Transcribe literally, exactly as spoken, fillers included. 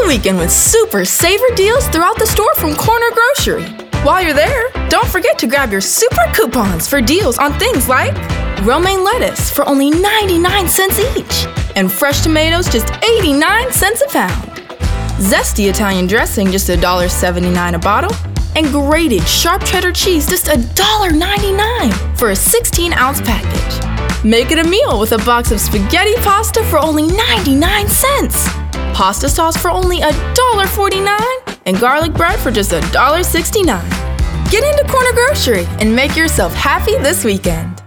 weekend with super saver deals throughout the store from Corner Grocery. While you're there, don't forget to grab your super coupons for deals on things like romaine lettuce for only ninety-nine cents each, and fresh tomatoes just eighty-nine cents a pound. Zesty Italian dressing just one dollar seventy-nine a bottle, and grated sharp cheddar cheese just one dollar ninety-nine for a sixteen ounce package. Make it a meal with a box of spaghetti pasta for only ninety-nine cents, pasta sauce for only one dollar forty-nine, and garlic bread for just one dollar sixty-nine. Get into Corner Grocery and make yourself happy this weekend.